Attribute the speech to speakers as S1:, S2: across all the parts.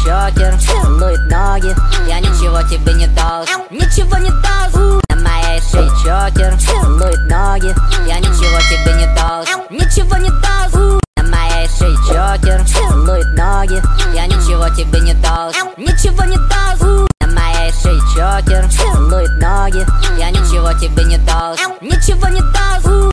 S1: чокер, целует ноги. Я ничего тебе не должен, ничего не должен. На моей шее чокер, целует ноги. Я ничего тебе не должен, ничего не должен. На моей шее чокер, целует ноги. Я ничего тебе не должен, ничего не должен. На моей шее чокер, целует ноги. Я ничего тебе не должен, ничего не должен.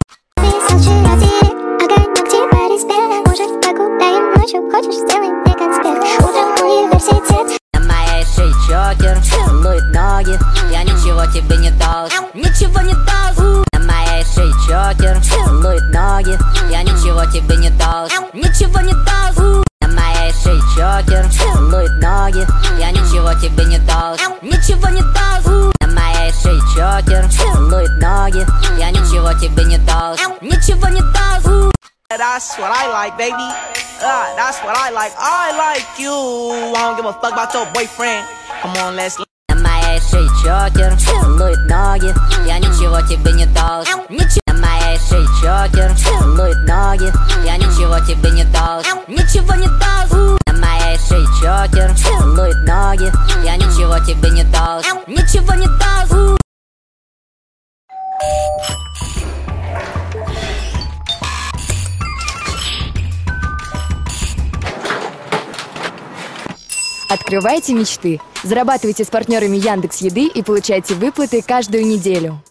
S2: Может, погуляем ночью, хочешь, сделаем мне конспект. Утром университет.
S1: На моей шее чокер, целует ноги. Я ничего тебе не должен, ничего не должен. На моей шее чокер, целует ноги. Я ничего тебе не должен, ничего не должен. На моей шее чокер, целует ноги. Я ничего тебе не должен, ничего не должен. На моей шее чокер, целует ноги. Я ничего тебе не должен, ничего не должен.
S3: That's what I like, baby. That's what I like. I like you. I don't give a fuck about your boyfriend. Come on, let's.
S1: На моей шее чокер, целует ноги. Я ничего тебе не должен, ничего. На моей шее чокер, целует ноги. Я ничего тебе не должен, ничего не должен. На моей шее чокер, целует ноги. Я ничего тебе не должен, ничего не должен.
S4: Открывайте мечты. Зарабатывайте с партнерами Яндекс.Еды и получайте выплаты каждую неделю.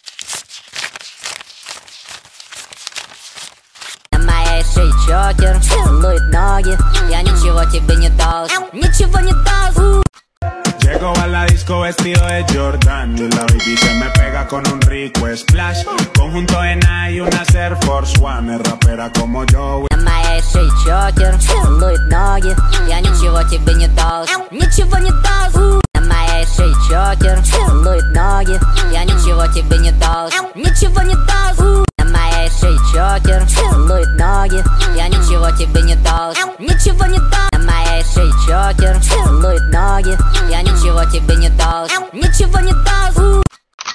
S1: На моей шее чокер, целует ноги. Я ничего тебе не должен, ничего не должен.
S5: Llego a la disco vestido de Jordan y la baby se me pega con un rico splash. Conjunto de Nike y una Air Force One. Es rapera como yo.
S1: На моей шее чокер, целует ноги. Я ничего тебе не должен, ничего не должен. На моей шее чокер, целует ноги. Я ничего тебе не должен, ничего не должен. На моей шее чокер, целует ноги. Я ничего тебе не должен, ничего не должен. На моей шее чокер, целует ноги. Я ничего тебе не должен, ничего не должен.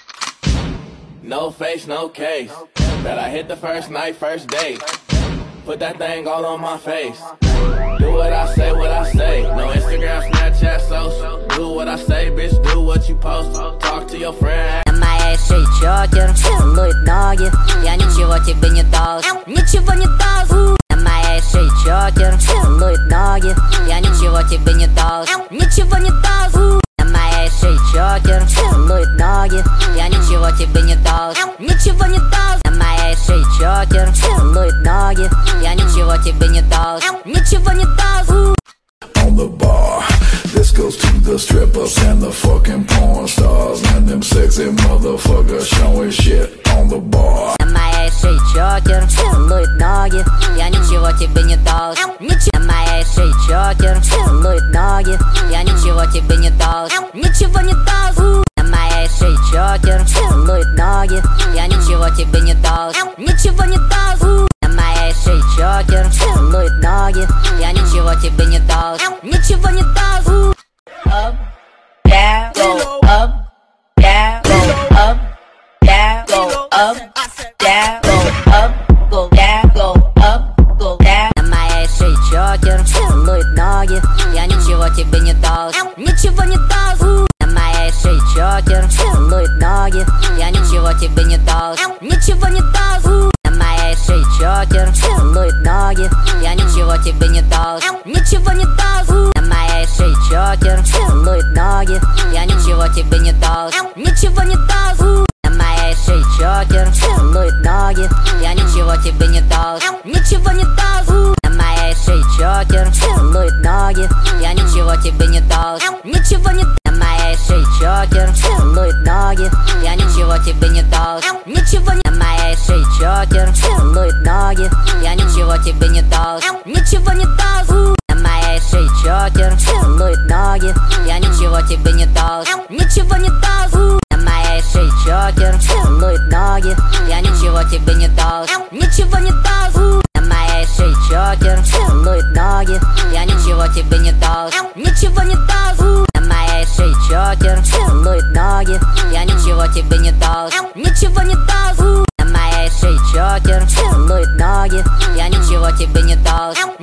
S6: No face, no case. Bet I hit the first night, first date. Put that thing all on my face. Do what I say, what I say. No Instagram, Snapchat, social. Do what I say, bitch, do what you post. Talk to your friend.
S1: На моей шее чокер, целует ноги. Я ничего тебе не должен, ничего не должен. На моей шее чокер, целует ноги. Я ничего тебе не должен, ничего не должен. На моей шее чокер, целует ноги. Я ничего тебе не должен, ничего не должен. На моей шее чокер, целует ноги. Я ничего тебе не должен, ничего не должен.
S7: On the bar, this goes to the strippers and the fucking porn stars and them sexy motherfuckers showing shit on the bar.
S1: На моей шее чокер, целует ноги. Я ничего тебе не должен, ничего. На моей шее чокер, целует ноги. Я ничего тебе не должен, ничего не должен. На моей шее чокер, целует ноги. Я ничего тебе не должен, ничего не должен. На моей шее чокер, целует ноги. Я ничего тебе не должен, ничего не должен.
S8: Up, down, go up, down, go up, down, go up, down, go up, go down, go up, go down.
S1: На моей шее чокер, целует ноги. Я ничего тебе не должен, ничего не должен. На моей шее чокер, целует ноги. Я ничего тебе не должен, ничего не должен. На моей шее чокер, целует ноги. Я ничего тебе не должен, ничего не должен. На моей шее чокер, целует ноги. Я ничего тебе не должен, ничего не должен. На моей шее чокер, целует ноги. Я ничего тебе не должен, ничего не должен. На моей шее чокер, целует ноги. Я ничего тебе не должен, ничего не. На моей шее чокер, целует ноги. Я ничего тебе не должен, ничего не. На моей шее чокер, целует ноги. Я ничего тебе не должен, ничего не должен. На моей шее чокер, целует ноги. Я ничего тебе не должен, ничего не должен. На моей шее чокер, целует ноги. Я ничего тебе не должен, ничего не должен. На моей шее чокер, целует ноги. Я ничего тебе не должен, ничего не должен. На моей шее чокер, целует ноги. Я ничего тебе не должен, ничего не должен. На моей шее чокер, целует ноги. Я ничего тебе не должен.